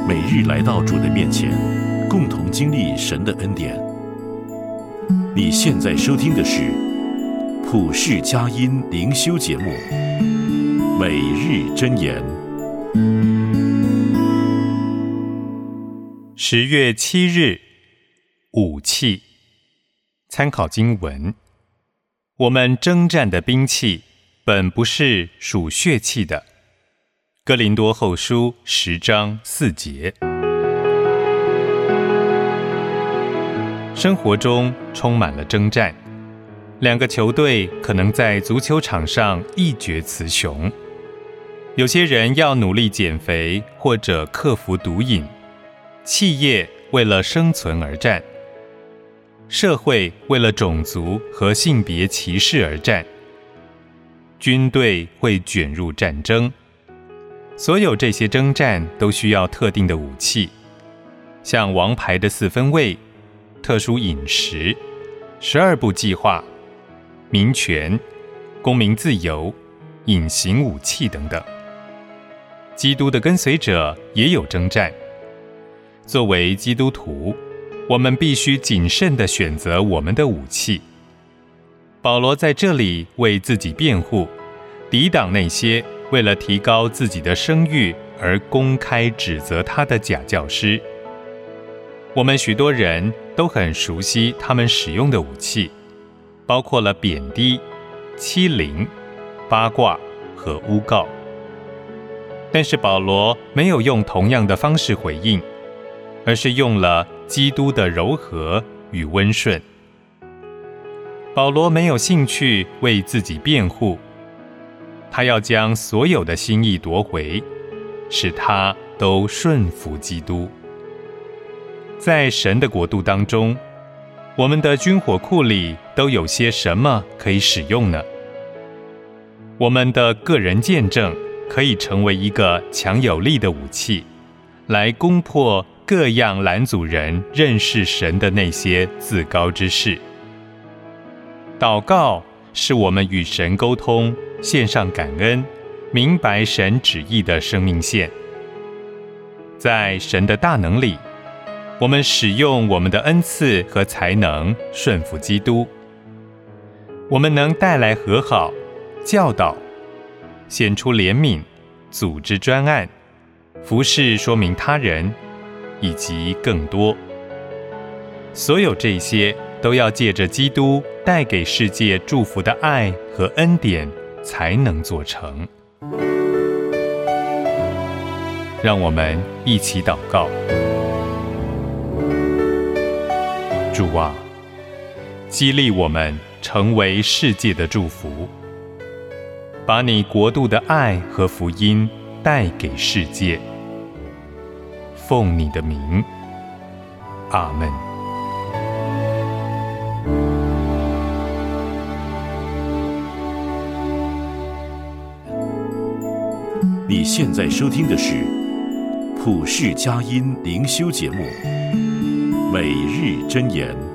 每日来到主的面前，共同经历神的恩典。你现在收听的是普世佳音灵修节目《每日箴言》。 10月7日，武器。参考经文：我们征战的兵器，本不是属血气的。哥林多后书10章4节。生活中充满了征战，两个球队可能在足球场上一决雌雄。有些人要努力减肥，或者克服毒瘾；企业为了生存而战；社会为了种族和性别歧视而战；军队会卷入战争。所有这些征战都需要特定的武器，像王牌的4分卫、特殊饮食、12步计划、民权、公民自由、隐形武器等等。基督的跟随者也有征战。作为基督徒，我们必须谨慎地选择我们的武器。保罗在这里为自己辩护，抵挡那些为了提高自己的声誉而公开指责他的假教师。我们许多人都很熟悉他们使用的武器，包括了贬低、欺凌、八卦和诬告。但是保罗没有用同样的方式回应，而是用了基督的柔和与温顺。保罗没有兴趣为自己辩护，他要将所有的心意夺回，使他都顺服基督。在神的国度当中，我们的军火库里都有些什么可以使用呢？我们的个人见证可以成为一个强有力的武器，来攻破各样拦阻人认识神的那些自高之事。祷告是我们与神沟通、献上感恩、明白神旨意的生命线。在神的大能里，我们使用我们的恩赐和才能顺服基督。我们能带来和好、教导、显出怜悯、组织专案、服事说明他人，以及更多。所有这些都要借着基督带给世界祝福的爱和恩典才能做成。让我们一起祷告。主啊，激励我们成为世界的祝福，把你国度的爱和福音带给世界。奉你的名，阿们。 你现在收听的是普世佳音灵修节目《每日箴言》。